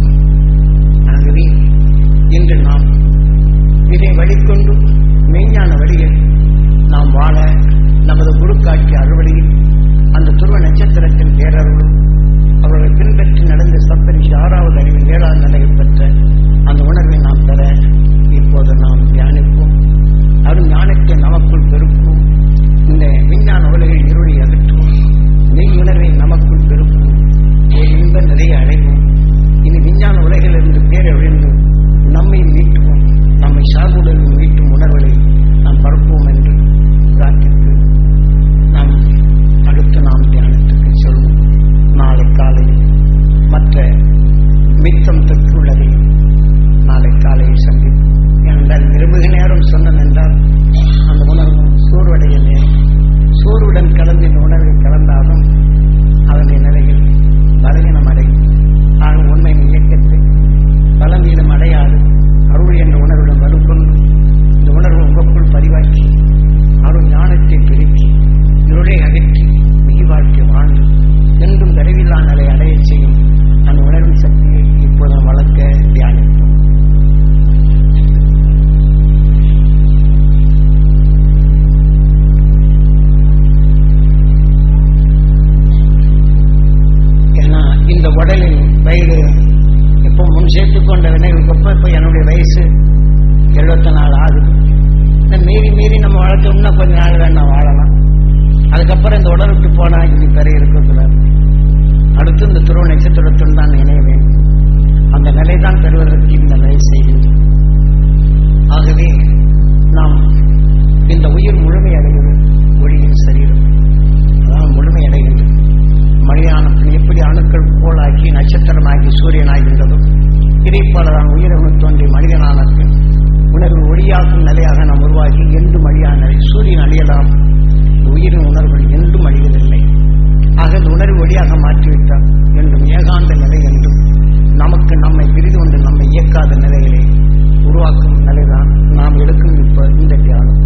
ஆகவே இன்று நாம் இதை வழிகொண்டு மெய்ஞான வழியில் நாம் வாழ நமது குரு காட்சி அறுவடையில் அந்த துருவ நட்சத்திரத்தின் பேரருளும் அவர்களை பின்பற்றி நடந்த சப்தரிஷி 6வது அறிவில் 7வது நிலையை பெற்ற அந்த உணர்வை நாம் பெற இப்போது நாம் தியானிப்போம். அருள் ஞானத்தை நமக்குள் பெருக்கும். இந்த விஞ்ஞான உலகில் இருளை அகற்றுவோம். மெய் உணர்வை நமக்குள் பெருக்கும். இன்ப நிறைய அடைவோம். இனி விஞ்ஞான உலகிலிருந்து பேரை விழுந்து நம்மை மீட்டுவோம். நம்மை சார்புடன் மீட்டும் உணர்வுகளை நாம் பரப்புவோம் என்று பிரார்த்தித்து நாம் அடுத்து நாம் தியானத்துக்கு சொல்வோம். நாளை காலையில் மற்ற மித்தம் தொற்றுள்ளதை நாளை காலையில் சந்திப்போம். ஏனென்றால் மிக நேரம் சொன்னோம் என்றால் அந்த உணர்வும் சோர்வடைய நேரம். சோர்வுடன் கலந்து இந்த உணர்வை கலந்தாலும் அதனுடைய நிலையில் பலவீனம் அடையும். ஆக உண்மையின் இயக்கத்தை பலவீனம் அடையாது அருள் என்ற உணர்வுடன் வலுக்கொண்டு இந்த உணர்வு உங்களுக்குள் பதிவாக்கி அருள் ஞானத்தை பெருக்கி இருளை அகற்றி மிக வாழ்க்கை வாழ்ந்து என்றும் விரைவில்லா நிலை அடைய செய்யும் அந்த உணர்வின் சக்தியை இப்போது வளர்க்க தியானிப்போம். ஏன்னா இந்த உடலின் வயது இப்போ முன் சேர்த்துக் கொண்ட வினைவுக்கப்போ இப்போ என்னுடைய வயசு 74 ஆகுது. மீறி நம்ம வளர்த்தோம்னா கொஞ்ச நாள் வேணா வாழலாம். அதுக்கப்புறம் இந்த உடல் விட்டு போனா இனி பெற இருக்கக்கூடாது. அடுத்து இந்த துருவ நட்சத்திரத்துடன் தான் இணைய வேண்டும். அந்த நிலை தான் பெறுவதற்கு இந்த நிலை செய்கிறது. ஆகவே நாம் இந்த உயிர் முழுமையடைகிறது ஒளியின் சரீரம் அதான் முழுமையடைகின்றது. மழையானத்தில் எப்படி அணுக்கள் கோளாக்கி நட்சத்திரமாகி சூரியனாகின்றதோ இதே போலதான் உயிரகு தோன்றி மனிதனானத்தில் உணர்வு ஒளியாக்கும் நிலையாக நாம் உருவாக்கி என்றும் அழியான நிலை. சூரியன் அழியலாம், உயிரின் உணர்வுகள் என்றும் அழிவதில்லை. ஆக இந்த உணர்வு ஒளியாக மாற்றிவிட்டால் என்றும் ஏகாந்த நிலை என்றும் நமக்கு நம்மை பிரிது கொண்டு நம்மை இயக்காத நிலைகளை உருவாக்கும் நிலைதான் நாம் எடுக்கும் இப்ப இந்த தியானம்.